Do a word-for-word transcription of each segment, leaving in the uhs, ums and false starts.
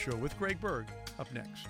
Show with Greg Berg up next.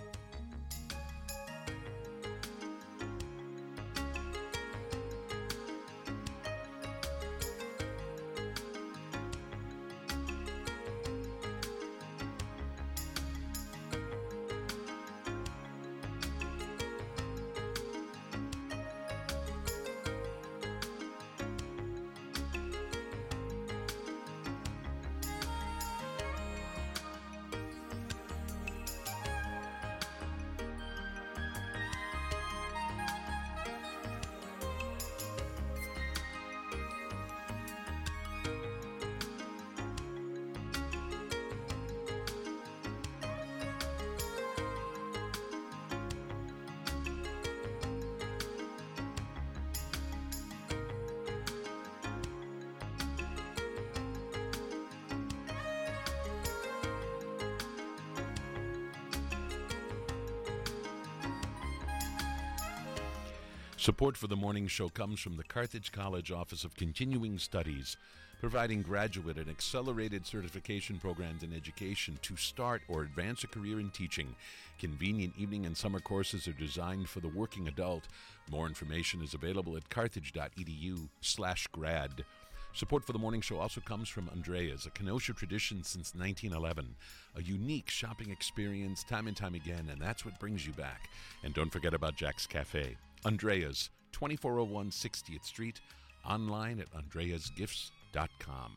Support for the morning show comes from the Carthage College Office of Continuing Studies, providing graduate and accelerated certification programs in education to start or advance a career in teaching. Convenient evening and summer courses are designed for the working adult. More information is available at carthage.edu slash grad. Support for the morning show also comes from Andrea's, a Kenosha tradition since nineteen eleven. A unique shopping experience time and time again, and that's what brings you back. And don't forget about Jack's Cafe. Andrea's, twenty-four oh one sixtieth Street, online at andreas gifts dot com.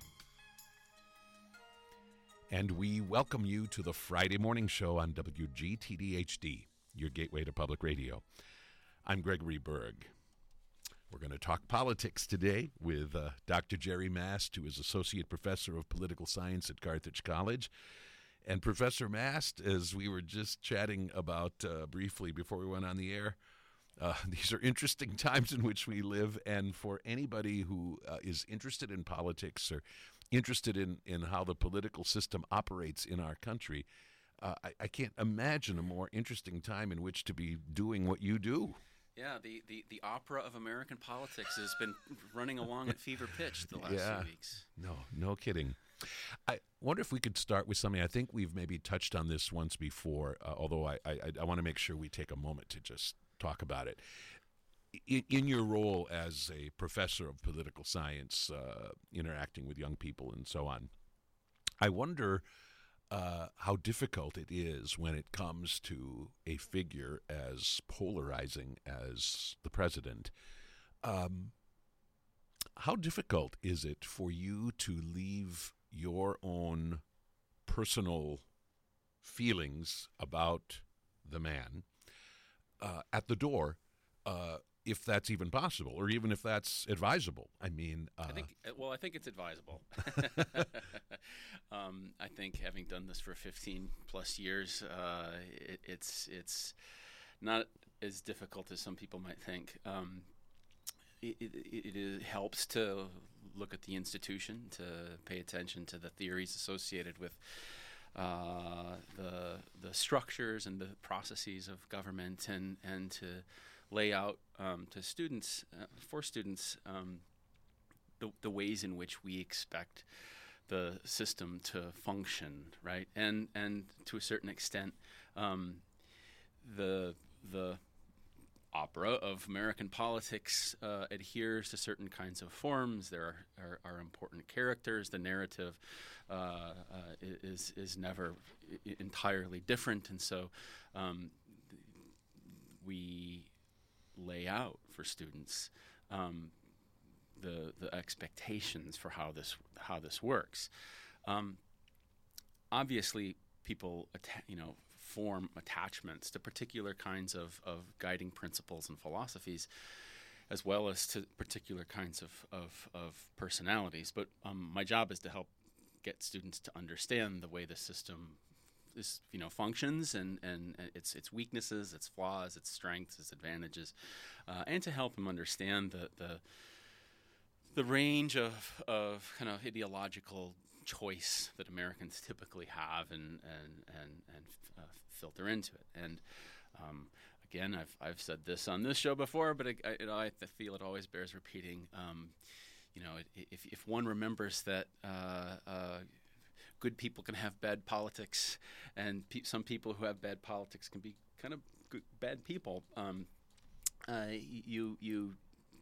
And we welcome you to the Friday morning show on W G T D H D, your gateway to public radio. I'm Gregory Berg. We're going to talk politics today with uh, Doctor Jerry Mast, who is Associate Professor of Political Science at Carthage College. And Professor Mast, as we were just chatting about uh, briefly before we went on the air, Uh, these are interesting times in which we live, and for anybody who uh, is interested in politics or interested in, in how the political system operates in our country, uh, I, I can't imagine a more interesting time in which to be doing what you do. Yeah, the, the, the opera of American politics has been running along at fever pitch the last yeah. few weeks. No, no kidding. I wonder if we could start with something. I think we've maybe touched on this once before, uh, although I, I, I want to make sure we take a moment to just talk about it. In, in your role as a professor of political science, uh, interacting with young people and so on, I wonder uh, how difficult it is when it comes to a figure as polarizing as the president. Um, how difficult is it for you to leave your own personal feelings about the man Uh, at the door, uh, if that's even possible, or even if that's advisable? I mean, uh, I think. Well, I think it's advisable. um, I think having done this for fifteen plus years, uh, it, it's it's not as difficult as some people might think. Um, it, it, it helps to look at the institution, to pay attention to the theories associated with Uh, the the structures and the processes of government, and and to lay out um, to students uh, for students um, the the ways in which we expect the system to function, right? And and to a certain extent, um, the the opera of American politics uh, adheres to certain kinds of forms. There are, are, are important characters. The narrative uh, uh, is is never I- entirely different, and so um, we lay out for students um, the the expectations for how this how this works. Um, obviously, people atta- you know. form attachments to particular kinds of, of guiding principles and philosophies, as well as to particular kinds of, of, of personalities. But um, my job is to help get students to understand the way the system is, you know, functions, and, and its its weaknesses, its flaws, its strengths, its advantages, uh, and to help them understand the the the range of, of kind of ideological choice that Americans typically have, and and and, and uh, filter into it. And um, again, I've I've said this on this show before, but I, I, you know, I feel it always bears repeating. Um, you know, if if one remembers that uh, uh, good people can have bad politics, and pe- some people who have bad politics can be kind of good, bad people. Um, uh, you you.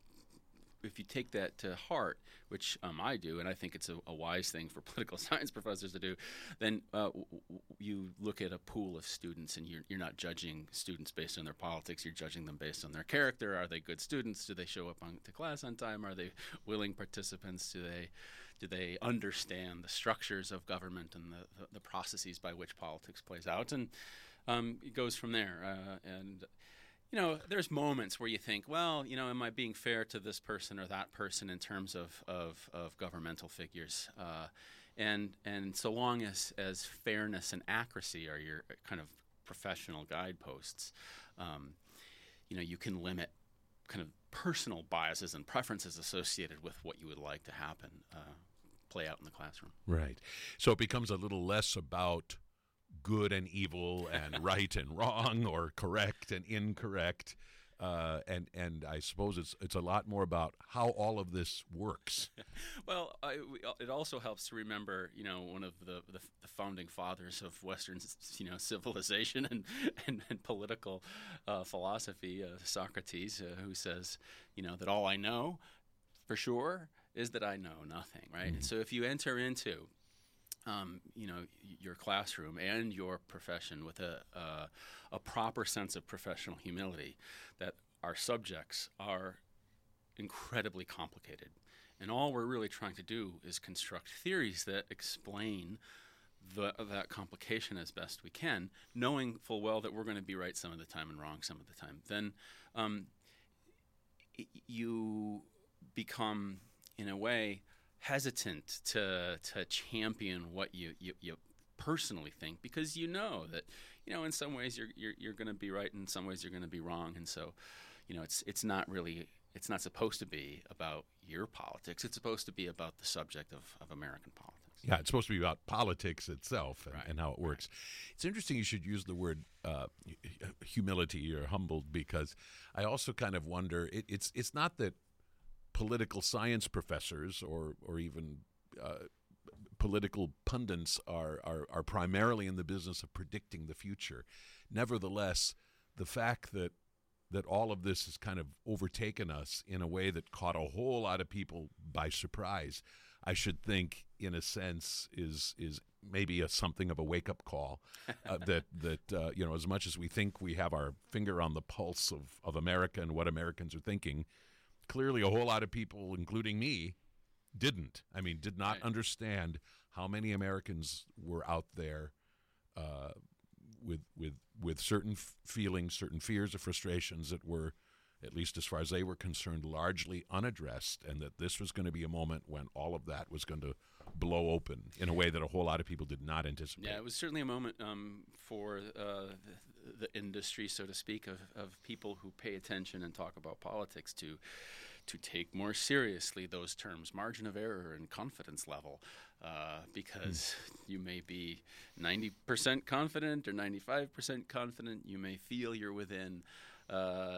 If you take that to heart, which um, I do, and I think it's a, a wise thing for political science professors to do, then uh, w- w- you look at a pool of students, and you're, you're not judging students based on their politics. You're judging them based on their character. Are they good students? Do they show up on, to class on time? Are they willing participants? Do they do they understand the structures of government and the, the, the processes by which politics plays out? And um, it goes from there. Uh, and You know, there's moments where you think, well, you know, am I being fair to this person or that person in terms of of, of governmental figures? Uh, and and so long as, as fairness and accuracy are your kind of professional guideposts, um, you know, you can limit kind of personal biases and preferences associated with what you would like to happen, uh, play out in the classroom. Right. So it becomes a little less about good and evil and right and wrong, or correct and incorrect, uh, and and I suppose it's it's a lot more about how all of this works. Well, I, we, it also helps to remember, you know, one of the, the, the founding fathers of Western, you know, civilization and and, and political uh, philosophy, uh, Socrates, uh, who says, you know, that all I know for sure is that I know nothing, right? Mm-hmm. And so if you enter into Um, you know, your classroom and your profession with a, uh, a proper sense of professional humility, that our subjects are incredibly complicated. And all we're really trying to do is construct theories that explain the, that complication as best we can, knowing full well that we're going to be right some of the time and wrong some of the time. Then um, y- you become, in a way, hesitant to to champion what you, you, you personally think, because you know that, you know, in some ways you're you're, you're going to be right, and in some ways you're going to be wrong, and so, you know, it's it's not really it's not supposed to be about your politics. It's supposed to be about the subject of, of American politics. Yeah, it's supposed to be about politics itself and, Right. and how it works. Right. It's interesting you should use the word uh, humility or humbled, because I also kind of wonder, it, it's it's not that political science professors or or even uh, political pundits are, are are primarily in the business of predicting the future. Nevertheless, the fact that that all of this has kind of overtaken us in a way that caught a whole lot of people by surprise, I should think, in a sense, is is maybe a something of a wake up call. Uh, that that uh, you know, as much as we think we have our finger on the pulse of of America and what Americans are thinking, clearly a whole lot of people, including me, didn't. I mean, did not Right. understand how many Americans were out there uh, with with with certain f- feelings, certain fears or frustrations that were, at least as far as they were concerned, largely unaddressed, and that this was going to be a moment when all of that was going to blow open in a way that a whole lot of people did not anticipate. Yeah, it was certainly a moment um, for uh, the, the industry, so to speak, of, of people who pay attention and talk about politics to to take more seriously those terms, margin of error and confidence level, uh, because mm. you may be ninety percent confident or ninety-five percent confident. You may feel you're within uh,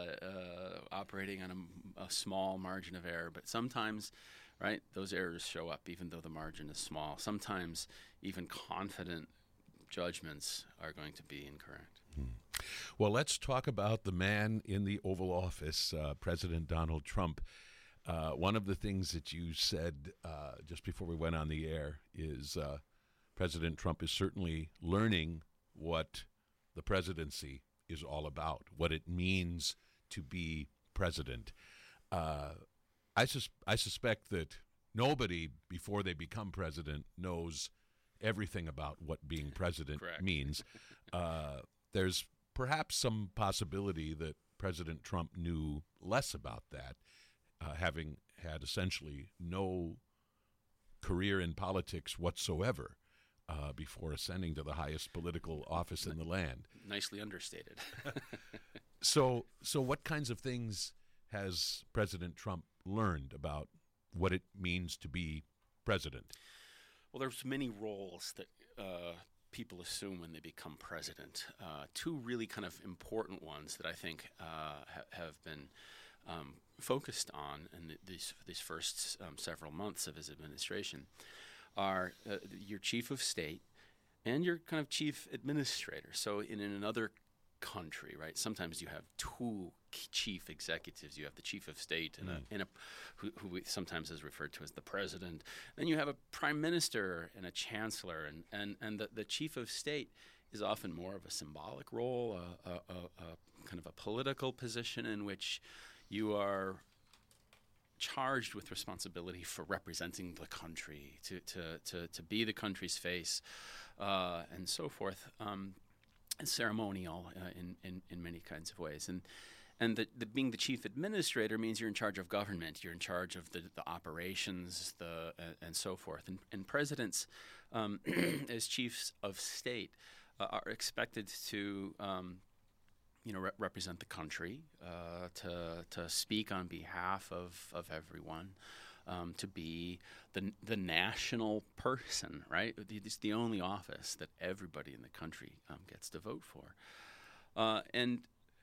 uh, operating on a, a small margin of error, but sometimes, right, those errors show up even though the margin is small. Sometimes even confident judgments are going to be incorrect. Hmm. Well, let's talk about the man in the Oval Office, uh, President Donald Trump. Uh, one of the things that you said uh, just before we went on the air is uh, President Trump is certainly learning what the presidency is all about, what it means to be president. Uh, I, sus- I suspect that nobody, before they become president, knows everything about what being president means. Uh, there's perhaps some possibility that President Trump knew less about that, uh, having had essentially no career in politics whatsoever uh, before ascending to the highest political office in the land. Nicely understated. so, so what kinds of things has President Trump learned about what it means to be president? Well, there's many roles that uh, people assume when they become president. Uh, two really kind of important ones that I think uh, ha- have been um, focused on in the, these these first um, several months of his administration are uh, your chief of state and your kind of chief administrator. So in, in another country, right, sometimes you have two chief executives. You have the chief of state and, mm. a, and a, who, who sometimes is referred to as the president. Then you have a prime minister and a chancellor, and, and, and the, the chief of state is often more of a symbolic role, a, a, a, a kind of a political position in which you are charged with responsibility for representing the country, to to to, to be the country's face, uh, and so forth. Um, and ceremonial uh, in, in in many kinds of ways, and and the, the being the chief administrator means you're in charge of government, you're in charge of the, the operations, the uh, and so forth. And, and presidents, um, as chiefs of state, uh, are expected to um, you know, re- represent the country, uh, to to speak on behalf of, of everyone, um, to be the the national person, right? It's the only office that everybody in the country um, gets to vote for. Uh, and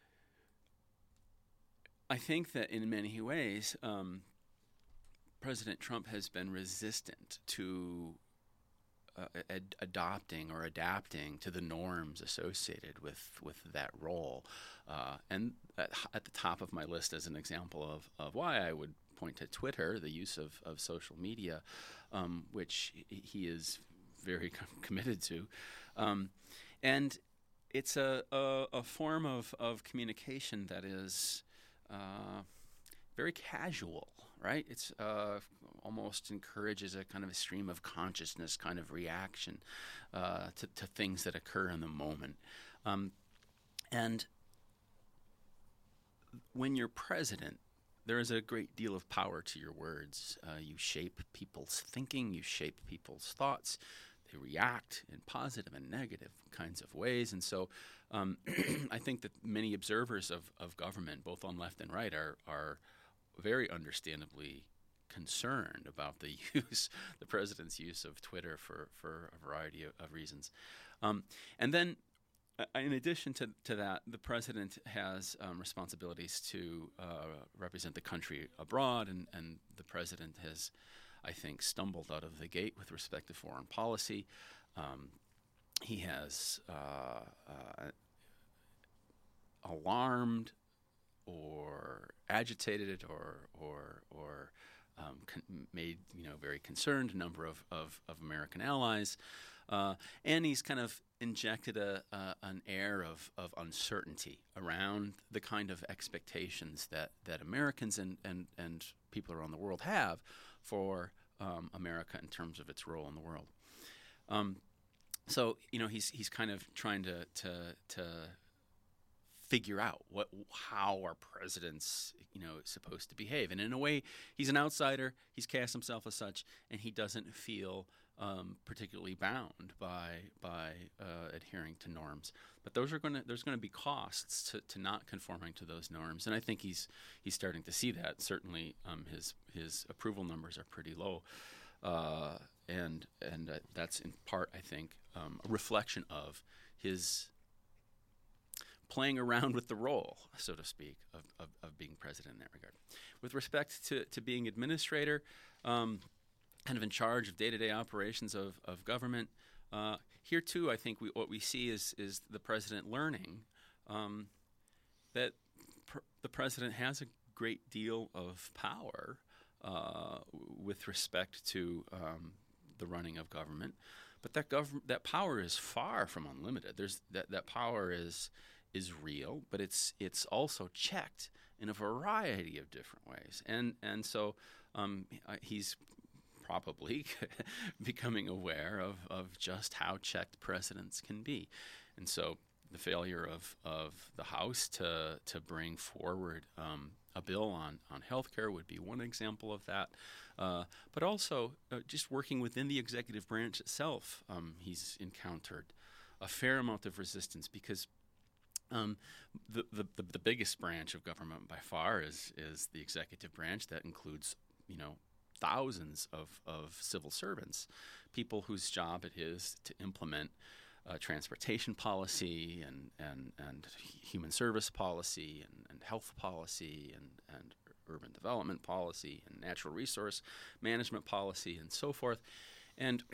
I think that in many ways, um, President Trump has been resistant to Uh, ad- adopting or adapting to the norms associated with, with that role. Uh, and at, at the top of my list as an example of, of why I would point to Twitter, the use of, of social media, um, which he is very com- committed to. Um, and it's a, a, a form of, of communication that is uh, very casual, right? It's uh, almost encourages a kind of a stream of consciousness kind of reaction uh, to, to things that occur in the moment. Um, and when you're president, there is a great deal of power to your words. Uh, you shape people's thinking, you shape people's thoughts. They react in positive and negative kinds of ways. And so um, I think that many observers of, of government, both on left and right, are are very understandably concerned about the use, the president's use of Twitter for, for a variety of, of reasons. Um, and then, uh, in addition to, to that, the president has um, responsibilities to uh, represent the country abroad, and, and the president has, I think, stumbled out of the gate with respect to foreign policy. Um, he has uh, uh, alarmed or agitated or or or um, con- made you know very concerned a number of, of, of American allies, uh, and he's kind of injected a, a an air of, of uncertainty around the kind of expectations that, that Americans and, and, and people around the world have for um, America in terms of its role in the world. Um, so you know he's he's kind of trying to to to figure out what how are presidents you know supposed to behave, and in a way he's an outsider. He's cast himself as such, and he doesn't feel um, particularly bound by by uh, adhering to norms. But those are going to there's going to be costs to, to not conforming to those norms, and I think he's he's starting to see that. Certainly, um, his his approval numbers are pretty low, uh, and and uh, that's in part I think um, a reflection of his playing around with the role, so to speak, of, of, of being president in that regard. With respect to, to being administrator, um, kind of in charge of day-to-day operations of, of government, uh, here too I think we, what we see is, is the president learning um, that pr- the president has a great deal of power uh, with respect to um, the running of government, but that gov- that power is far from unlimited. There's that, that power is is real, but it's it's also checked in a variety of different ways, and and so um, he's probably becoming aware of, of just how checked presidents can be, and so the failure of, of the House to to bring forward um, a bill on on healthcare would be one example of that, uh, but also uh, just working within the executive branch itself, um, he's encountered a fair amount of resistance because. Um, the, the the biggest branch of government by far is is the executive branch. That includes, you know, thousands of, of civil servants, people whose job it is to implement uh, transportation policy and, and, and human service policy and, and health policy and, and urban development policy and natural resource management policy and so forth. And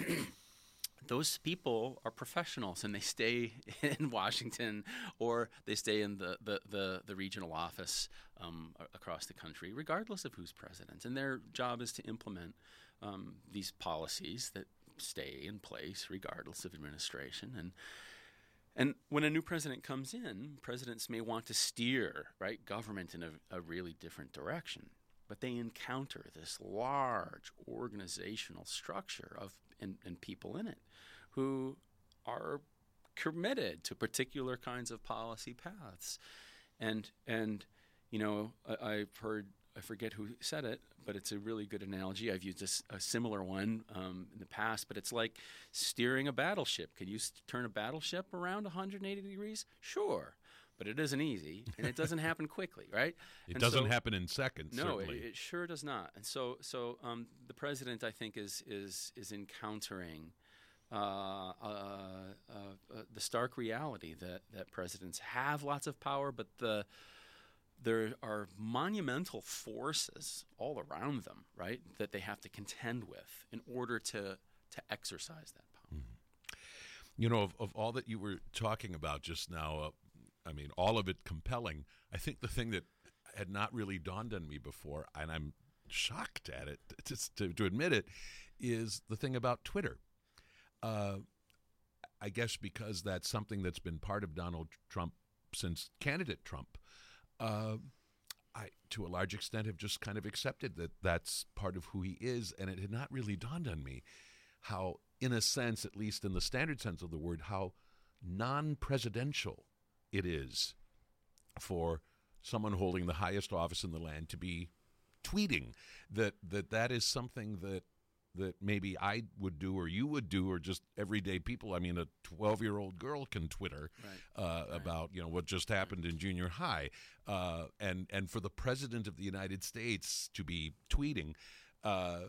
those people are professionals, and they stay in Washington or they stay in the, the, the, the regional office um, across the country, regardless of who's president. And their job is to implement um, these policies that stay in place regardless of administration. And and when a new president comes in, presidents may want to steer, right, government in a, a really different direction. But they encounter this large organizational structure of and, and people in it who are committed to particular kinds of policy paths. And, and you know, I, I've heard, I forget who said it, but it's a really good analogy. I've used a, a similar one um, in the past, but it's like steering a battleship. Can you s- turn a battleship around one hundred eighty degrees? Sure. But it isn't easy, and it doesn't happen quickly, right? It And doesn't so, happen in seconds, no, it, certainly. it sure does not. And so, so um, the president, I think, is is is encountering uh, uh, uh, uh, the stark reality that that presidents have lots of power, but the there are monumental forces all around them, right, that they have to contend with in order to to exercise that power. Mm-hmm. You know, of, of all that you were talking about just now, uh, I mean, all of it compelling. I think the thing that had not really dawned on me before, and I'm shocked at it, just to, to admit it, is the thing about Twitter. Uh, I guess because that's something that's been part of Donald Trump since candidate Trump. Uh, I, to a large extent, have just kind of accepted that that's part of who he is, and it had not really dawned on me how, in a sense, at least in the standard sense of the word, how non-presidential it is for someone holding the highest office in the land to be tweeting. That that that is something that that maybe I would do or you would do or just everyday people. I mean, a twelve-year-old girl can Twitter Right. uh, Right. about, you know, what just happened in junior high. Uh, and, and for the president of the United States to be tweeting, uh,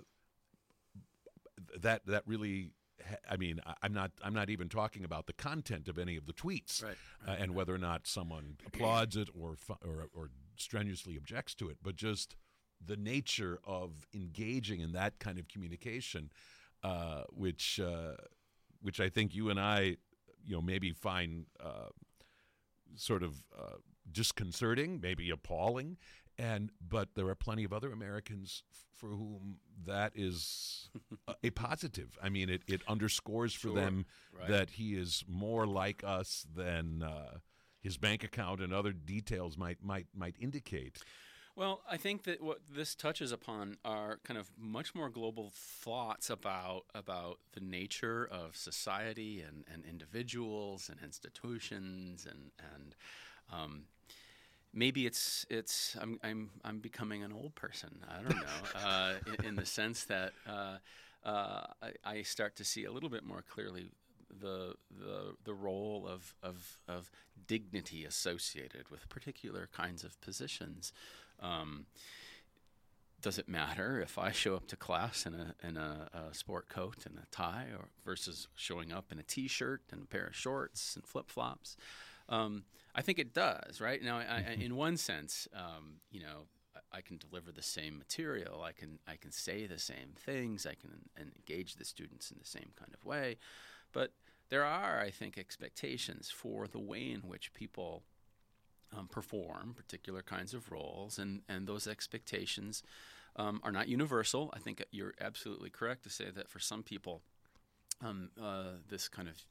that that really... I mean, I'm not. I'm not even talking about the content of any of the tweets, Right, uh, right, and whether or not someone applauds it or, fu- or or strenuously objects to it. But just the nature of engaging in that kind of communication, uh, which uh, which I think you and I, you know, maybe find uh, sort of uh, disconcerting, maybe appalling, and but there are plenty of other Americans f- for whom that is a, a positive. I mean, it, it underscores for Sure. them Right. that he is more like us than uh, his bank account and other details might might might indicate. Well, I think that what this touches upon are kind of much more global thoughts about about the nature of society and, and individuals and institutions and and um, maybe it's it's I'm I'm I'm becoming an old person. I don't know uh, in, in the sense that uh, uh, I, I start to see a little bit more clearly the the the role of of, of dignity associated with particular kinds of positions. Um, does it matter if I show up to class in a in a, a sport coat and a tie, or versus showing up in a T-shirt and a pair of shorts and flip flops? Um, I think it does, right? Now, I, I, in one sense, um, you know, I, I can deliver the same material. I can I can say the same things. I can en- engage the students in the same kind of way. But there are, I think, expectations for the way in which people um, perform particular kinds of roles, and, and those expectations um, are not universal. I think you're absolutely correct to say that for some people, um, uh, this kind of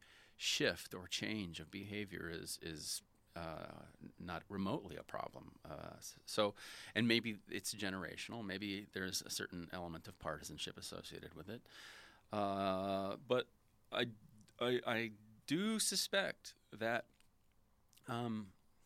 shift or change of behavior is is uh, not remotely a problem. Uh, so, and maybe it's generational. Maybe there's a certain element of partisanship associated with it. Uh, but I, I, I do suspect that um,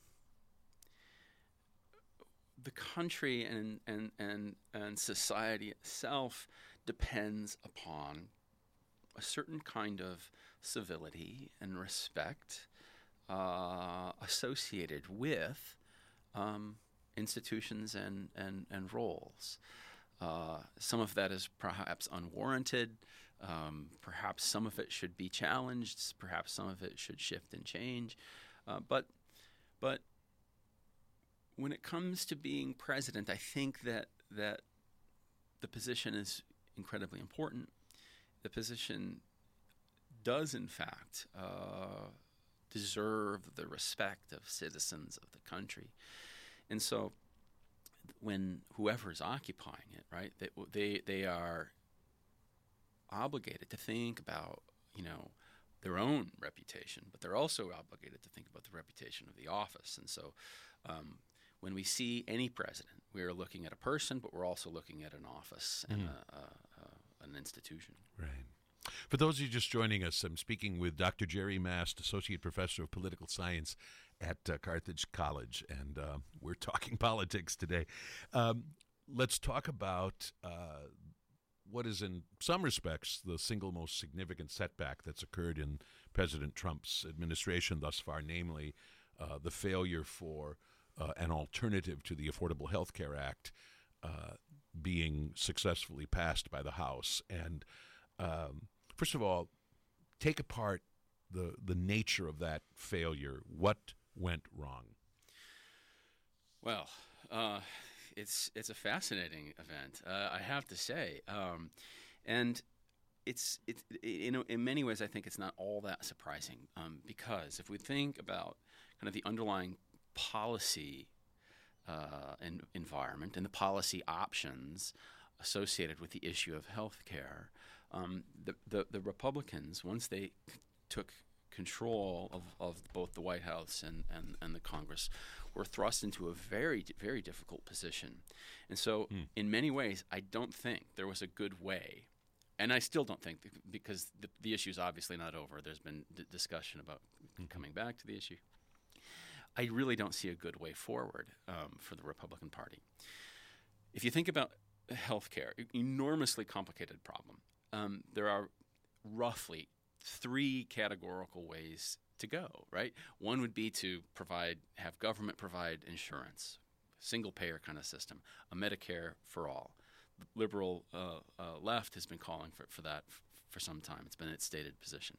the country and, and, and, and society itself depends upon a certain kind of civility and respect uh, associated with um, institutions and, and, and roles. Uh, some of that is perhaps unwarranted. Um, perhaps some of it should be challenged. Perhaps some of it should shift and change. Uh, but, but when it comes to being president, I think that that the position is incredibly important. the position does, in fact, uh, deserve the respect of citizens of the country. And so when whoever is occupying it, right, they, they, they are obligated to think about, you know, their own reputation, but they're also obligated to think about the reputation of the office. And so um, when we see any president, we are looking at a person, but we're also looking at an office and Mm. a, a, a, an institution. Right. For those of you just joining us, I'm speaking with Doctor Jerry Mast, Associate Professor of Political Science at uh, Carthage College, and uh, we're talking politics today. Um, let's talk about uh, what is in some respects the single most significant setback that's occurred in President Trump's administration thus far, namely uh, the failure for uh, an alternative to the Affordable Health Care Act uh, being successfully passed by the House. And um, first of all, take apart the the nature of that failure. What went wrong? Well, uh, it's it's a fascinating event, uh, I have to say, um, and it's it's you know in many ways I think it's not all that surprising um, because if we think about kind of the underlying policy uh, and environment and the policy options associated with the issue of health care, um, the, the the Republicans, once they c- took control of, of both the White House and, and, and the Congress, were thrust into a very, very difficult position. And so mm. in many ways, I don't think there was a good way, and I still don't think, because the, the issue is obviously not over. There's been d- discussion about mm-hmm. coming back to the issue. I really don't see a good way forward um, for the Republican Party. If you think about health care, enormously complicated problem. Um, there are roughly three categorical ways to go, right? One would be to provide, have government provide insurance, single payer kind of system, a Medicare for all. The liberal uh, uh, left has been calling for, for that f- for some time. It's been its stated position.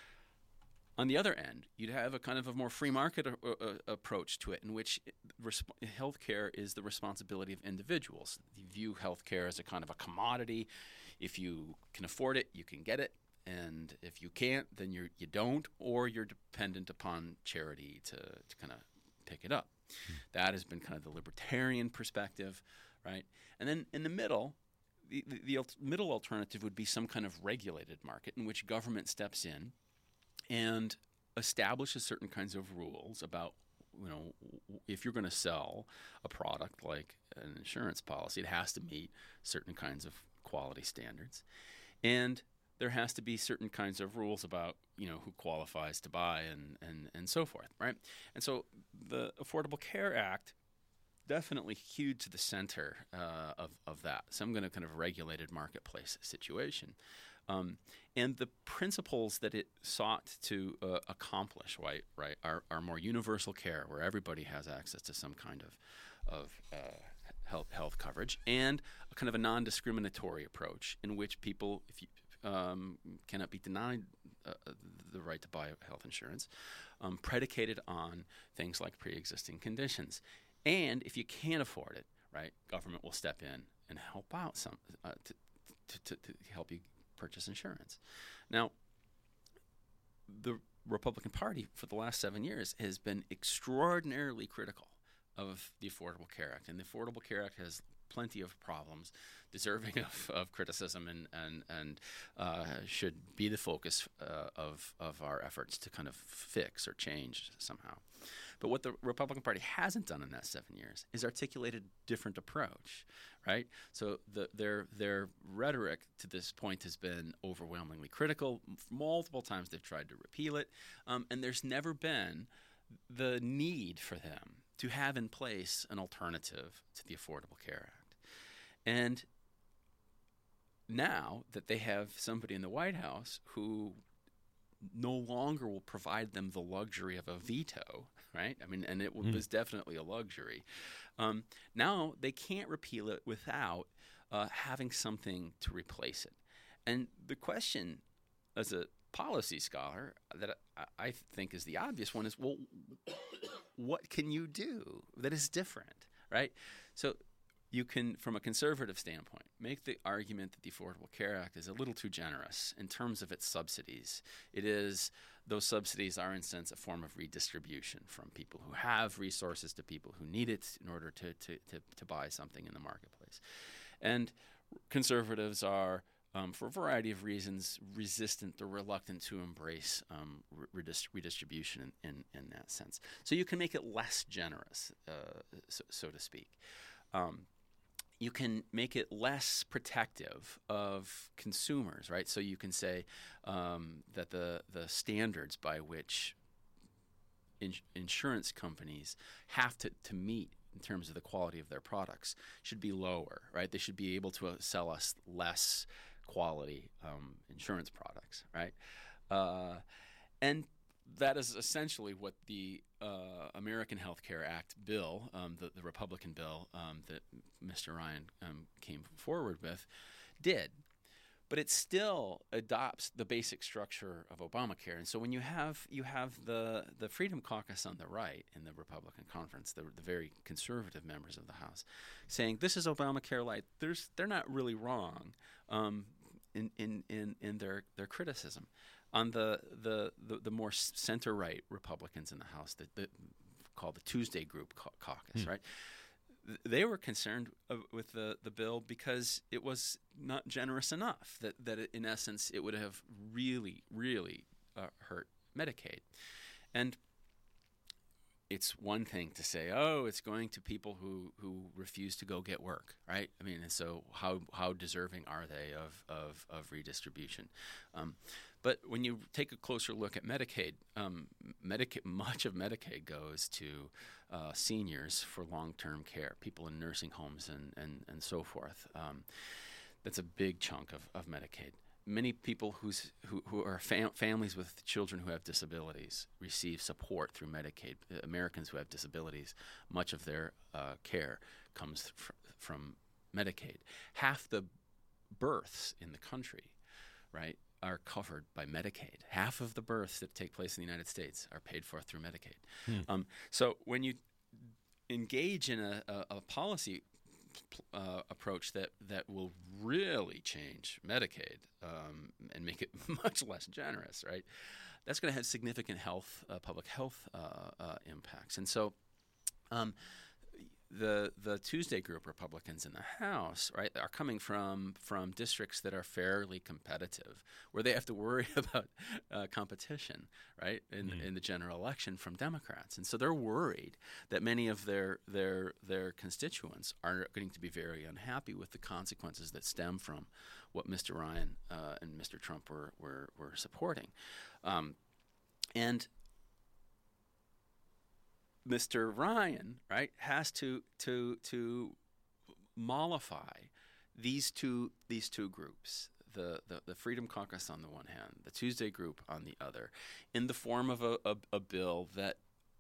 On the other end, you'd have a kind of a more free market a- a- approach to it, in which resp- healthcare is the responsibility of individuals. You view healthcare as a kind of a commodity. If you can afford it, you can get it. And if you can't, then you you don't, or you're dependent upon charity to, to kind of pick it up. Hmm. That has been kind of the libertarian perspective, right? And then in the middle, the, the, the middle alternative would be some kind of regulated market in which government steps in and establishes certain kinds of rules about, you know, if you're going to sell a product like an insurance policy, it has to meet certain kinds of quality standards. And there has to be certain kinds of rules about, you know, who qualifies to buy and, and, and so forth, right? And so the Affordable Care Act definitely hewed to the center uh, of, of that, some kind of kind of regulated marketplace situation. Um, and the principles that it sought to uh, accomplish, right, right are, are more universal care, where everybody has access to some kind of, of uh, health, health coverage, and a kind of a non-discriminatory approach in which people, if you Um, cannot be denied uh, the right to buy health insurance, um, predicated on things like pre-existing conditions. And if you can't afford it, right, government will step in and help out some uh, to, to, to, to help you purchase insurance. Now, the Republican Party for the last seven years has been extraordinarily critical of the Affordable Care Act, and the Affordable Care Act has plenty of problems deserving of, of criticism and and and uh, should be the focus uh, of of our efforts to kind of fix or change somehow. But what the Republican Party hasn't done in that seven years is articulated a different approach, right? So the, their their rhetoric to this point has been overwhelmingly critical. Multiple times they've tried to repeal it, um, and there's never been the need for them to have in place an alternative to the Affordable Care Act. And now that they have somebody in the White House who no longer will provide them the luxury of a veto, right? I mean, and it mm. was definitely a luxury. Um, now they can't repeal it without uh, having something to replace it. And the question, as a policy scholar, that I, I think is the obvious one is, well, what can you do that is different, right? So you can, from a conservative standpoint, make the argument that the Affordable Care Act is a little too generous in terms of its subsidies. It is, those subsidies are, in a sense, a form of redistribution from people who have resources to people who need it in order to, to, to, to buy something in the marketplace. And conservatives are, um, for a variety of reasons, resistant or reluctant to embrace um, redist- redistribution in, in, in that sense. So you can make it less generous, uh, so, so to speak. Um, You can make it less protective of consumers, right? So you can say um, that the the standards by which in- insurance companies have to, to meet in terms of the quality of their products should be lower, right? They should be able to uh, sell us less quality um, insurance products, right? Uh, and that is essentially what the uh, American Health Care Act bill, um, the, the Republican bill um, that Mister Ryan um, came forward with, did. But it still adopts the basic structure of Obamacare. And so when you have you have the, the Freedom Caucus on the right in the Republican conference, the, the very conservative members of the House, saying this is Obamacare light, there's, they're not really wrong um, in, in, in, in their, their criticism. On the, the, the, the more center-right Republicans in the House, that the, called the Tuesday Group caucus, mm. right? They were concerned with the, the bill because it was not generous enough, that, that it, in essence it would have really, really uh, hurt Medicaid. And it's one thing to say, oh, it's going to people who, who refuse to go get work, right? I mean, and so how how deserving are they of, of, of redistribution? Um, but when you take a closer look at Medicaid, um, Medicaid much of Medicaid goes to uh, seniors for long-term care, people in nursing homes and, and, and so forth. Um, that's a big chunk of, of Medicaid. Many people who's, who, who are fam- families with children who have disabilities receive support through Medicaid. Americans who have disabilities, much of their uh, care comes fr- from Medicaid. Half the births in the country, right, are covered by Medicaid. Half of the births that take place in the United States are paid for through Medicaid. Hmm. Um, so when you engage in a, a, a policy Uh, approach that, that will really change Medicaid um, and make it much less generous, right? That's going to have significant health, uh, public health uh, uh, impacts. And so um, the the Tuesday Group Republicans in the House, right, are coming from from districts that are fairly competitive, where they have to worry about uh, competition, right, in mm. in the general election from Democrats, and so they're worried that many of their their their constituents are going to be very unhappy with the consequences that stem from what Mister Ryan uh, and Mister Trump were were were supporting, um, and. Mister Ryan, right, has to to to mollify these two these two groups, the, the, the Freedom Caucus on the one hand, the Tuesday Group on the other, in the form of a, a, a bill that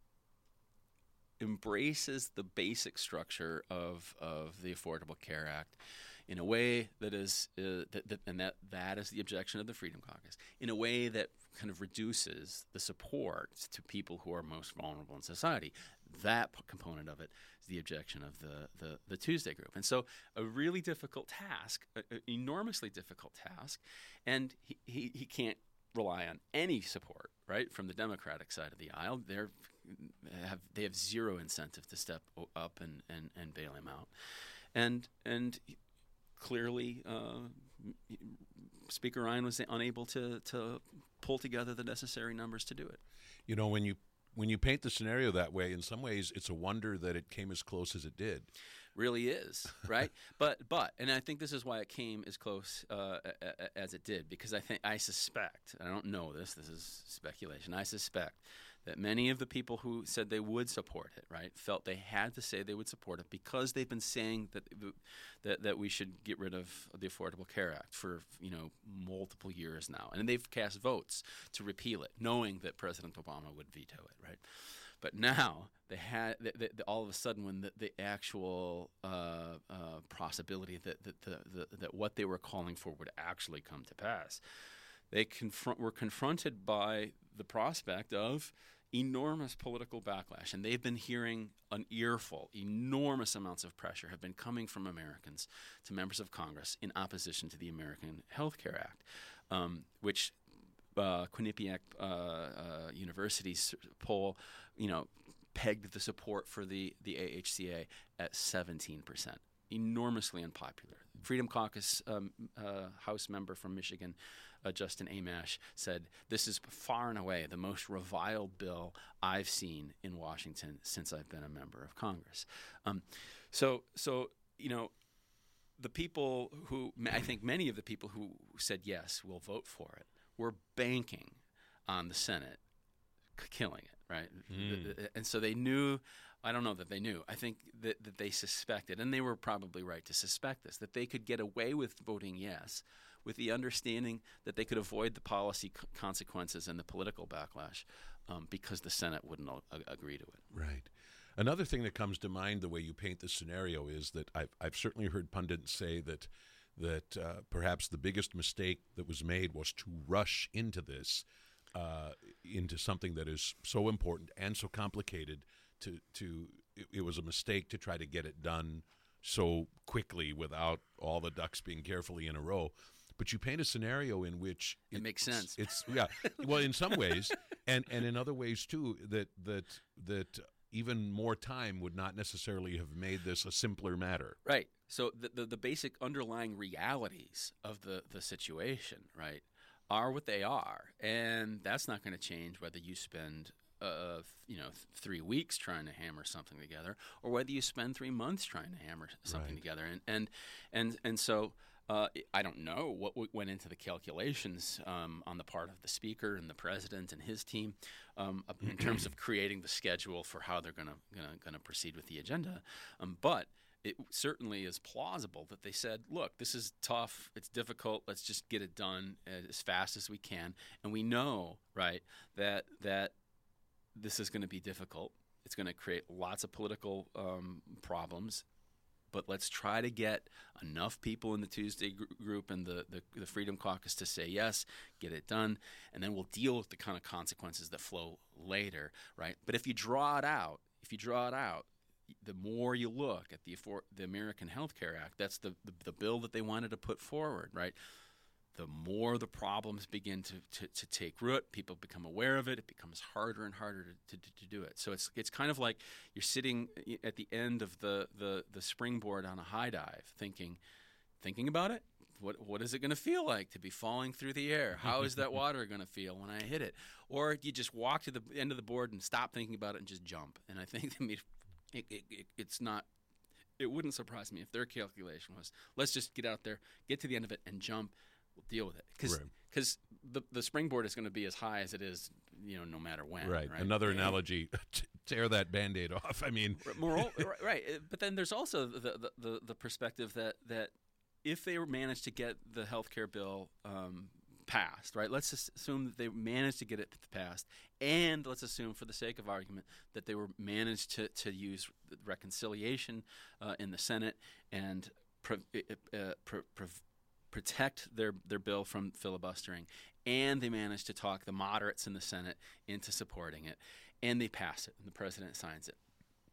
embraces the basic structure of of the Affordable Care Act in a way that is uh, that, that and that that is the objection of the Freedom Caucus, in a way that kind of reduces the support to people who are most vulnerable in society. That p- component of it is the objection of the, the, the Tuesday Group. And so a really difficult task, an enormously difficult task, and he, he, he can't rely on any support, right, from the Democratic side of the aisle. They're have they have zero incentive to step up and, and, and bail him out. And and clearly uh, Speaker Ryan was unable to to pull together the necessary numbers to do it. You know, when you when you paint the scenario that way, in some ways, it's a wonder that it came as close as it did. Really is, right? but but, and I think this is why it came as close uh, as it did, because I think I suspect, I don't know this, this is speculation, I suspect that many of the people who said they would support it, right, felt they had to say they would support it because they've been saying that that, that we should get rid of the Affordable Care Act for, you know, multiple years now. And they've cast votes to repeal it, knowing that President Obama would veto it, right? But now they had they, they, all of a sudden, when the, the actual uh, uh, possibility that that, the, the, that what they were calling for would actually come to pass, they confront were confronted by the prospect of enormous political backlash, and they've been hearing an earful, enormous amounts of pressure have been coming from Americans to members of Congress in opposition to the American Health Care Act, um, which uh, Quinnipiac uh, uh, University's poll, you know, pegged the support for the, the A H C A at seventeen percent, enormously unpopular. Freedom Caucus um, uh, House member from Michigan, uh, Justin Amash, said, this is far and away the most reviled bill I've seen in Washington since I've been a member of Congress. Um, so, so you know, the people who, I think many of the people who said yes, will vote for it, were banking on the Senate c- killing it, right? Mm. And so they knew, I don't know that they knew, I think that, that they suspected, and they were probably right to suspect this, that they could get away with voting yes with the understanding that they could avoid the policy c- consequences and the political backlash um, because the Senate wouldn't a- agree to it. Right. Another thing that comes to mind the way you paint the scenario is that I've, I've certainly heard pundits say that that uh, perhaps the biggest mistake that was made was to rush into this, uh, into something that is so important and so complicated. To, to it, it was a mistake to try to get it done so quickly without all the ducks being carefully in a row. But you paint a scenario in which it, it makes sense. It's yeah, well, in some ways, and, and in other ways too, that that that even more time would not necessarily have made this a simpler matter. Right. So the the, the basic underlying realities of the, the situation, right, are what they are, and that's not going to change whether you spend Uh, you know, th- three weeks trying to hammer something together, or whether you spend three months trying to hammer something right. together. And and and and so uh, I don't know what w- went into the calculations um, on the part of the speaker and the president and his team um, in terms of creating the schedule for how they're going to going to proceed with the agenda. Um, but it certainly is plausible that they said, look, this is tough, it's difficult, let's just get it done as fast as we can. And we know, right, that that this is going to be difficult. It's going to create lots of political um, problems, but let's try to get enough people in the Tuesday gr- group and the, the, the Freedom Caucus to say yes, get it done, and then we'll deal with the kind of consequences that flow later, right? But if you draw it out, if you draw it out, the more you look at the the American Health Care Act, that's the, the, the bill that they wanted to put forward, right? The more the problems begin to, to, to take root, people become aware of it, it becomes harder and harder to, to, to do it. So it's it's kind of like you're sitting at the end of the, the, the springboard on a high dive thinking thinking about it. What what is it going to feel like to be falling through the air? How is that water going to feel when I hit it? Or you just walk to the end of the board and stop thinking about it and just jump. And I think I mean, it, it, it, it's not – it wouldn't surprise me if their calculation was let's just get out there, get to the end of it and jump. We'll deal with it because because right. the the springboard is going to be as high as it is, you know, no matter when. Right. right? Another and, analogy: tear that Band-Aid off. I mean, moral, right. But then there's also the, the the perspective that that if they manage to get the healthcare bill um, passed, right? Let's assume that they managed to get it passed, and let's assume, for the sake of argument, that they were managed to to use reconciliation uh, in the Senate and. Pre, uh, pre, pre, protect their, their bill from filibustering, and they managed to talk the moderates in the Senate into supporting it, and they pass it, and the president signs it.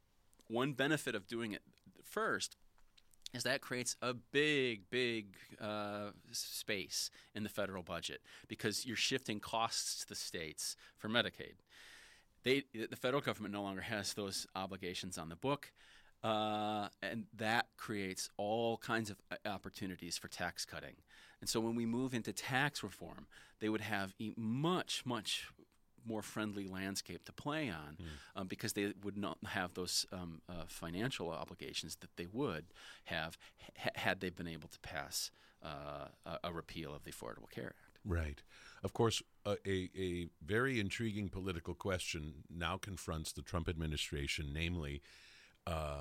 One benefit of doing it first is that creates a big, big uh, space in the federal budget because you're shifting costs to the states for Medicaid. They, the federal government no longer has those obligations on the book. Uh, and that creates all kinds of opportunities for tax cutting. And so when we move into tax reform, they would have a much, much more friendly landscape to play on mm. um, because they would not have those um, uh, financial obligations that they would have ha- had they been able to pass uh, a, a repeal of the Affordable Care Act. Right. Of course, uh, a, a very intriguing political question now confronts the Trump administration, namely, Uh,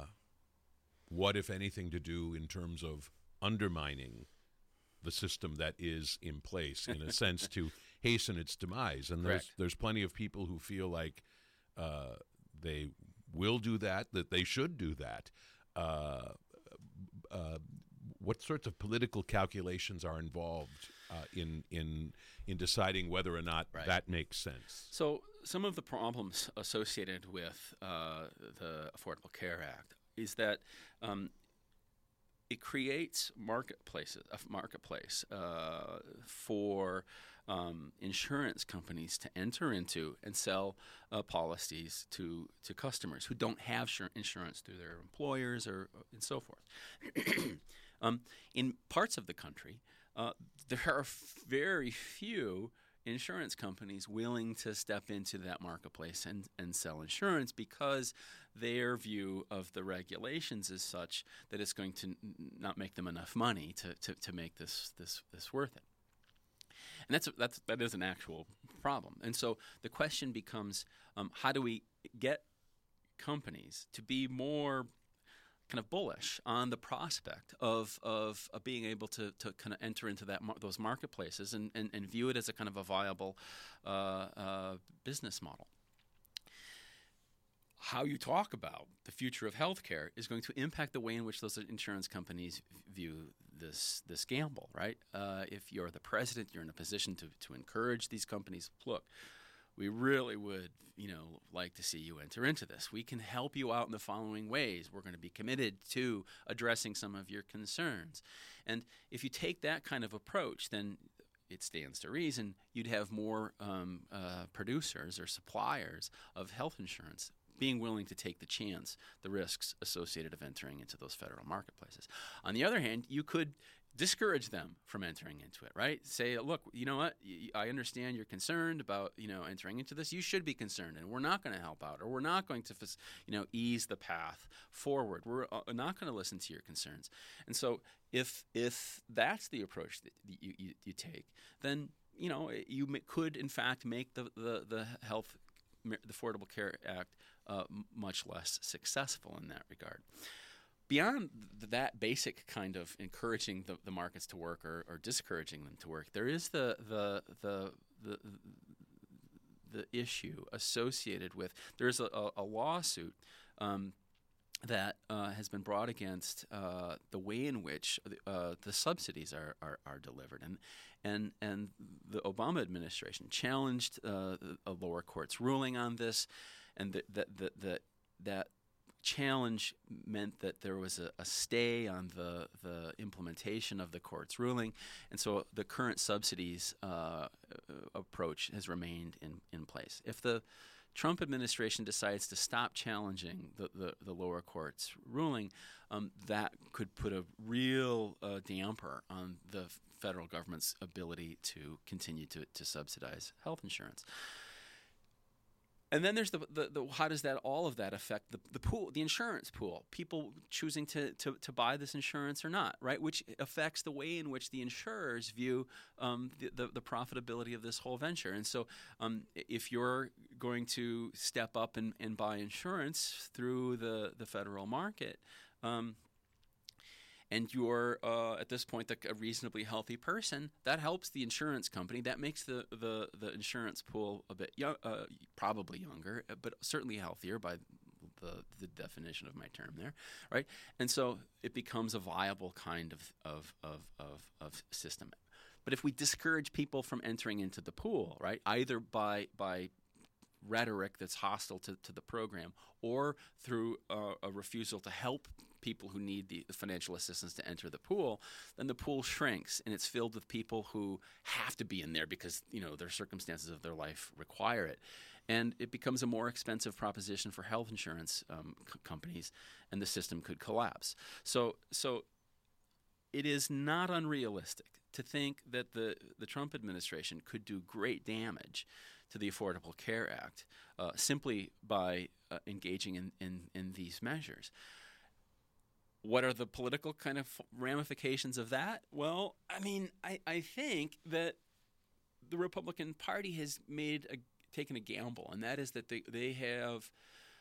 what, if anything, to do in terms of undermining the system that is in place, in a sense, to hasten its demise? And there's, there's plenty of people who feel like uh, they will do that, that they should do that. Uh, uh, what sorts of political calculations are involved uh, in in in deciding whether or not Right. that makes sense? So some of the problems associated with uh, the Affordable Care Act is that um, it creates marketplaces, a marketplace uh, for um, insurance companies to enter into and sell uh, policies to to customers who don't have sure insurance through their employers or and so forth. um, in parts of the country, uh, there are very few insurance companies willing to step into that marketplace and, and sell insurance because their view of the regulations is such that it's going to n- not make them enough money to, to, to make this, this this worth it. And that's that's that is an actual problem. And so the question becomes, um, how do we get companies to be more kind of bullish on the prospect of of, of being able to, to kind of enter into that mar- those marketplaces and, and, and view it as a kind of a viable uh, uh, business model. How you talk about the future of healthcare is going to impact the way in which those insurance companies view this this gamble, right? Uh, if you're the president, you're in a position to, to encourage these companies. Look, we really would, you know, like to see you enter into this. We can help you out in the following ways. We're going to be committed to addressing some of your concerns. And if you take that kind of approach, then it stands to reason you'd have more um, uh, producers or suppliers of health insurance being willing to take the chance, the risks associated of entering into those federal marketplaces. On the other hand, you could discourage them from entering into it, right? Say, look, you know what? I understand you're concerned about, you know, entering into this. You should be concerned, and we're not going to help out, or we're not going to, you know, ease the path forward. We're not going to listen to your concerns. And so, if if that's the approach that you you, you take, then you know you could in fact make the the, the health the Affordable Care Act uh, much less successful in that regard. Beyond th- that basic kind of encouraging the, the markets to work or, or discouraging them to work, there is the the the the, the issue associated with there's a, a, a lawsuit um, that uh, has been brought against uh, the way in which uh, the subsidies are, are, are delivered, and and and the Obama administration challenged uh, a lower court's ruling on this, and that that that that, that challenge meant that there was a, a stay on the the implementation of the court's ruling, and so the current subsidies uh, approach has remained in, in place. If the Trump administration decides to stop challenging the, the, the lower court's ruling, um, that could put a real uh, damper on the federal government's ability to continue to, to subsidize health insurance. And then there's the, the, the how does that all of that affect the, the pool, the insurance pool, people choosing to, to, to buy this insurance or not, right? Which affects the way in which the insurers view um, the, the, the profitability of this whole venture. And so um, if you're going to step up and, and buy insurance through the, the federal market, um, and you're uh, at this point a reasonably healthy person, that helps the insurance company. That makes the, the, the insurance pool a bit young, uh, probably younger, but certainly healthier by the, the definition of my term there, right? And so it becomes a viable kind of, of, of, of, of system. But if we discourage people from entering into the pool, right, either by by rhetoric that's hostile to, to the program or through uh, a refusal to help people who need the financial assistance to enter the pool, then the pool shrinks and it's filled with people who have to be in there because, you know, their circumstances of their life require it. And it becomes a more expensive proposition for health insurance um, c- companies, and the system could collapse. So, so it is not unrealistic to think that the, the Trump administration could do great damage to the Affordable Care Act uh, simply by uh, engaging in, in, in these measures. What are the political kind of ramifications of that? Well, I mean, I, I think that the Republican Party has made a, taken a gamble, and that is that they, they have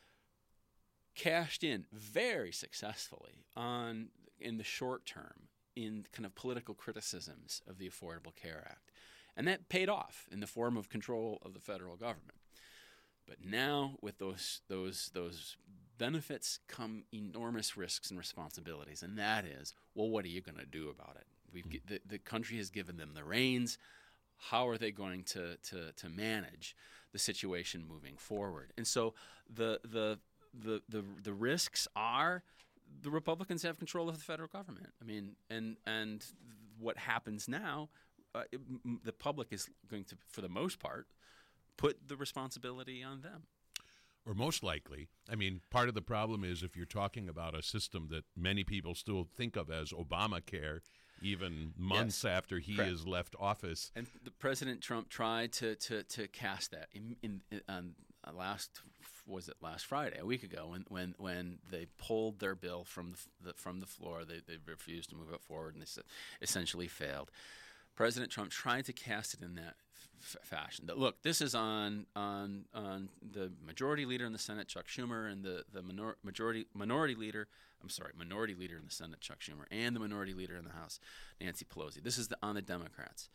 cashed in very successfully on in the short term in kind of political criticisms of the Affordable Care Act. And that paid off in the form of control of the federal government. But now with those those those benefits come enormous risks and responsibilities, and that is, well, what are you going to do about it? We've mm-hmm. the, the country has given them the reins. How are they going to, to, to manage the situation moving forward? And so the the the the, the risks are the Republicans have control of the federal government. I mean, and and what happens now, uh, it, m- the public is going to, for the most part, put the responsibility on them. Or most likely. I mean, part of the problem is if you're talking about a system that many people still think of as Obamacare, even months yes. after he Correct. has left office. And the President Trump tried to to, to cast that in, in, in um, last was it last Friday, a week ago, when when, when they pulled their bill from the, the from the floor. They they refused to move it forward, and they essentially failed. President Trump tried to cast it in that f- fashion. That look, this is on on on the majority leader in the Senate, Chuck Schumer, and the the minor, majority minority leader. I'm sorry, minority leader in the Senate, Chuck Schumer, and the minority leader in the House, Nancy Pelosi. This is the, on the Democrats,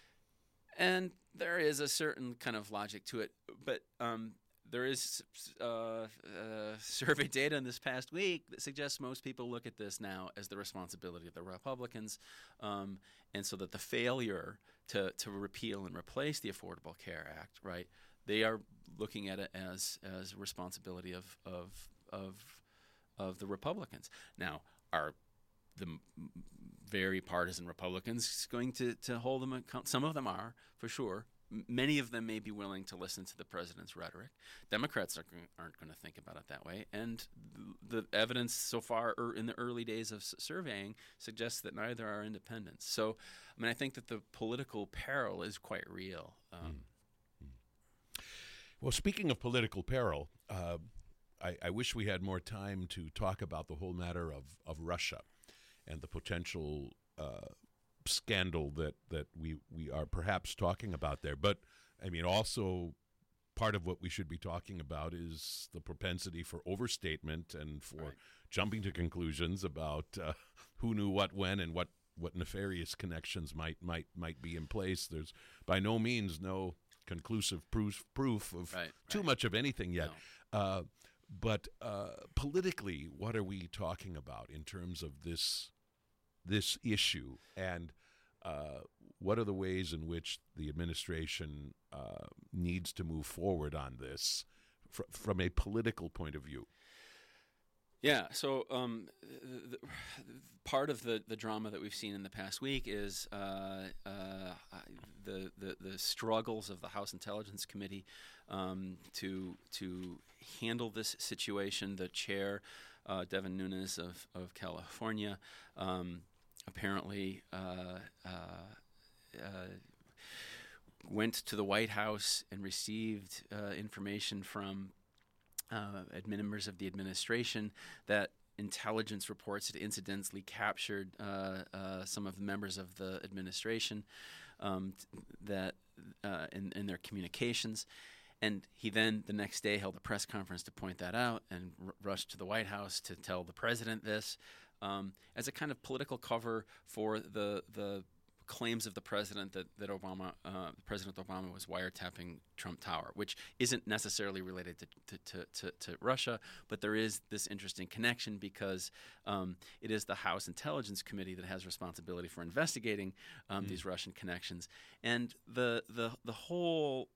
and there is a certain kind of logic to it, but um, there is uh, uh, survey data in this past week that suggests most people look at this now as the responsibility of the Republicans, um, and so that the failure to, to repeal and replace the Affordable Care Act, right, they are looking at it as as a responsibility of of of of the Republicans. Now, are the m- very partisan Republicans going to, to hold them account? Some of them are, for sure. Many of them may be willing to listen to the president's rhetoric. Democrats are, aren't going to think about it that way. And the evidence so far er, in the early days of surveying suggests that neither are independents. So, I mean, I think that the political peril is quite real. Um, mm. Well, speaking of political peril, uh, I, I wish we had more time to talk about the whole matter of, of Russia and the potential uh, scandal that, that we, we are perhaps talking about there. But, I mean, also part of what we should be talking about is the propensity for overstatement and for right. jumping to conclusions about uh, who knew what when and what, what nefarious connections might, might, might be in place. There's by no means no conclusive proof, proof of right, too right. much of anything yet. No. Uh, but uh, politically, what are we talking about in terms of this this issue, and uh, what are the ways in which the administration uh, needs to move forward on this fr- from a political point of view? Yeah, so um, the, the, part of the, the drama that we've seen in the past week is uh, uh, the, the the struggles of the House Intelligence Committee um, to to handle this situation. The chair, uh, Devin Nunes of of California, um, apparently uh, uh, uh, went to the White House and received uh, information from Uh, members of the administration that intelligence reports had incidentally captured uh, uh, some of the members of the administration um, t- that uh, in, in their communications. And he then, the next day, held a press conference to point that out and r- rushed to the White House to tell the president this um, as a kind of political cover for the the claims of the president that, that Obama, uh, President Obama was wiretapping Trump Tower, which isn't necessarily related to, to, to, to, to Russia, but there is this interesting connection because um, it is the House Intelligence Committee that has responsibility for investigating um, mm. these Russian connections. And the the the whole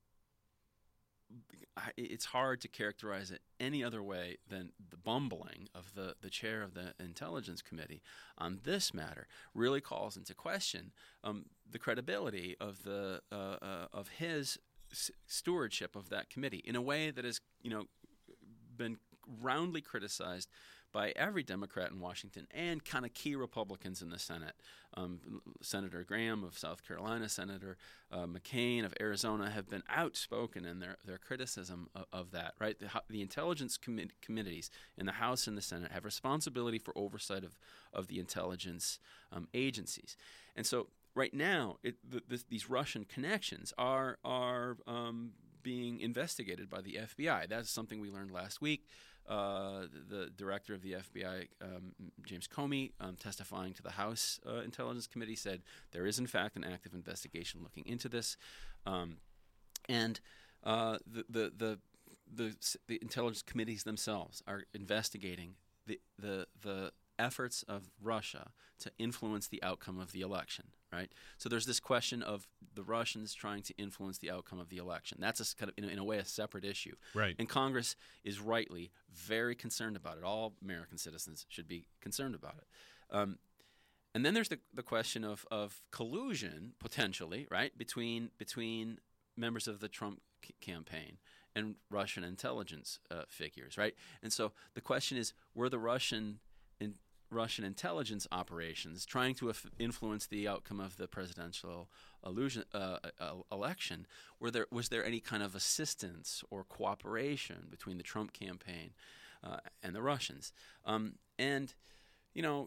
it's hard to characterize it any other way than the bumbling of the, the chair of the Intelligence Committee on this matter really calls into question um, the credibility of the uh, uh, of his s- stewardship of that committee in a way that has, you know, been roundly criticized by every Democrat in Washington and kind of key Republicans in the Senate. Um, Senator Graham of South Carolina, Senator uh, McCain of Arizona have been outspoken in their, their criticism of, of that, right? The, the intelligence commi- committees in the House and the Senate have responsibility for oversight of, of the intelligence um, agencies. And so right now, it, the, the, these Russian connections are, are um, being investigated by the F B I. That's something we learned last week. Uh, the director of the F B I, um, James Comey, um, testifying to the House uh, Intelligence Committee, said there is, in fact, an active investigation looking into this. Um, and uh, the, the the the the intelligence committees themselves are investigating the the the efforts of Russia to influence the outcome of the election, right? So there's this question of the Russians trying to influence the outcome of the election. That's a kind of, in a, in a way, a separate issue. Right. And Congress is rightly very concerned about it. All American citizens should be concerned about it. Um, and then there's the the question of of collusion, potentially, right, between between members of the Trump c- campaign and Russian intelligence uh, figures, right? And so the question is, were the Russian in, Russian intelligence operations trying to af- influence the outcome of the presidential illusion, uh, uh, election? Were there was there any kind of assistance or cooperation between the Trump campaign uh, and the Russians? Um, and you know,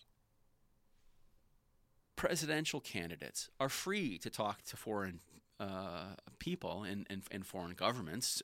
presidential candidates are free to talk to foreign uh, people and, and, and foreign governments.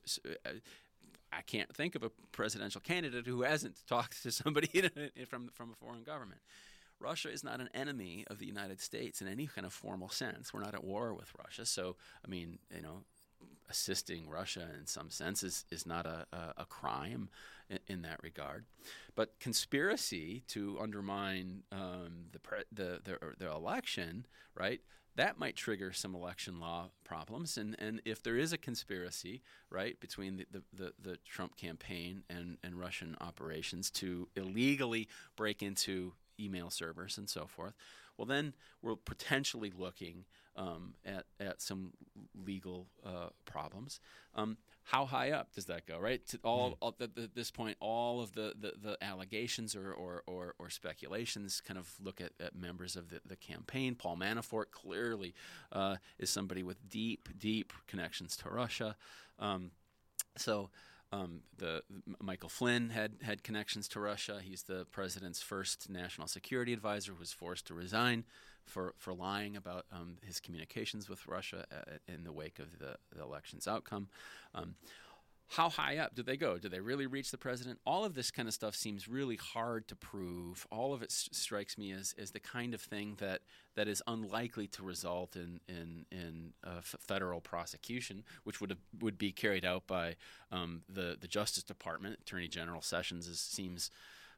I can't think of a presidential candidate who hasn't talked to somebody from from a foreign government. Russia is not an enemy of the United States in any kind of formal sense. We're not at war with Russia. So, I mean, you know, assisting Russia in some sense is, is not a, a, a crime in, in that regard. But conspiracy to undermine um, the, pre, the, the the election, right, that might trigger some election law problems. And, and if there is a conspiracy, right, between the, the, the, the Trump campaign and, and Russian operations to illegally break into email servers and so forth, well, then we're potentially looking um, at, at some legal uh, problems. Um, how high up does that go, right? To all, mm. all at this point, all of the, the, the allegations or, or, or, or speculations kind of look at, at members of the, the campaign. Paul Manafort clearly uh, is somebody with deep, deep connections to Russia. Um, so... Um, the Michael Flynn had, had connections to Russia. He's the president's first national security advisor who was forced to resign for, for lying about um, his communications with Russia uh, in the wake of the, the election's outcome. Um, how high up do they go? Do they really reach the president? All of this kind of stuff seems really hard to prove. All of it s- strikes me as, as the kind of thing that, that is unlikely to result in in, in uh, f- federal prosecution, which would have, would be carried out by um, the the Justice Department. Attorney General Sessions is, seems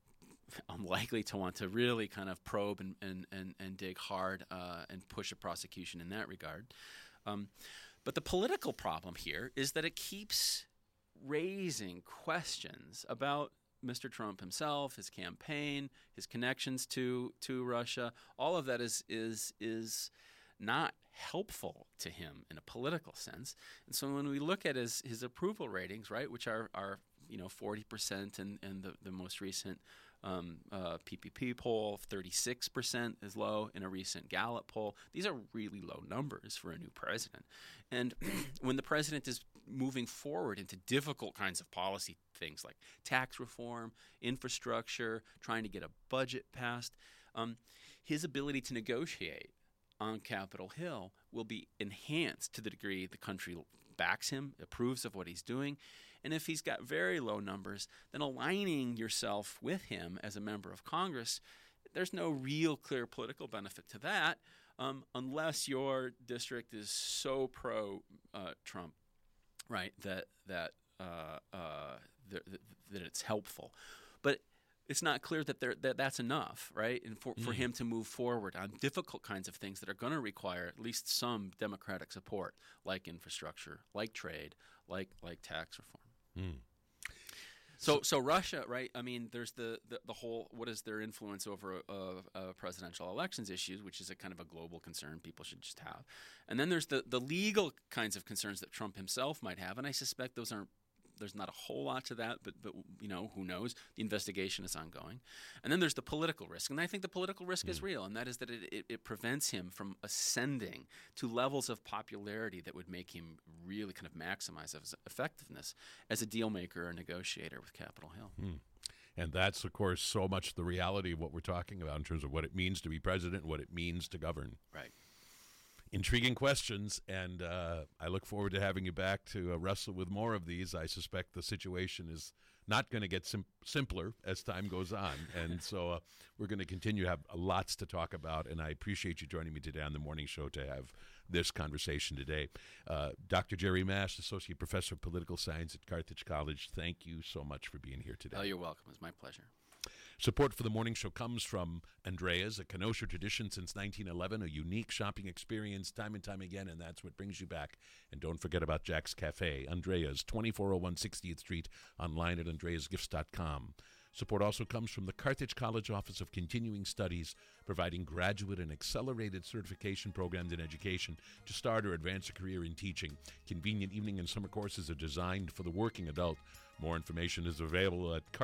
unlikely to want to really kind of probe and and, and, and dig hard uh, and push a prosecution in that regard. Um, but the political problem here is that it keeps raising questions about Mister Trump himself, his campaign, his connections to to Russia. All of that is is is not helpful to him in a political sense. And so when we look at his his approval ratings, right, which are are you know forty percent, and and the the most recent um, uh, P P P poll, thirty-six percent is low in a recent Gallup poll. These are really low numbers for a new president. And when the president is moving forward into difficult kinds of policy things like tax reform, infrastructure, trying to get a budget passed, um, his ability to negotiate on Capitol Hill will be enhanced to the degree the country backs him, approves of what he's doing. And if he's got very low numbers, then aligning yourself with him as a member of Congress, there's no real clear political benefit to that um, unless your district is so pro-Trump, uh, right, that that uh, uh, th- th- that it's helpful. But it's not clear that, there, that that's enough, right, and for, mm. for him to move forward on difficult kinds of things that are going to require at least some Democratic support, like infrastructure, like trade, like like tax reform. Mm. So, so Russia, right? I mean, there's the, the, the whole what is their influence over uh, uh, presidential elections issues, which is a kind of a global concern people should just have. And then there's the, the legal kinds of concerns that Trump himself might have, and I suspect those aren't. There's not a whole lot to that, but but you know, who knows? The investigation is ongoing. And then there's the political risk, and I think the political risk mm. is real, and that is that it, it, it prevents him from ascending to levels of popularity that would make him really kind of maximize his effectiveness as a deal maker or negotiator with Capitol Hill. Mm. And that's, of course, so much the reality of what we're talking about in terms of what it means to be president, what it means to govern. Right. Intriguing questions, and uh, I look forward to having you back to uh, wrestle with more of these. I suspect the situation is not going to get sim- simpler as time goes on. And so uh, we're going to continue to have lots to talk about, and I appreciate you joining me today on the morning show to have this conversation today. Uh, Doctor Jerry Mast, Associate Professor of Political Science at Carthage College, thank you so much for being here today. Oh, you're welcome. It's my pleasure. Support for the morning show comes from Andrea's, a Kenosha tradition since nineteen eleven, a unique shopping experience time and time again, and that's what brings you back. And don't forget about Jack's Cafe, Andrea's, twenty-four oh one sixtieth Street, online at andreas gifts dot com. Support also comes from the Carthage College Office of Continuing Studies, providing graduate and accelerated certification programs in education to start or advance a career in teaching. Convenient evening and summer courses are designed for the working adult. More information is available at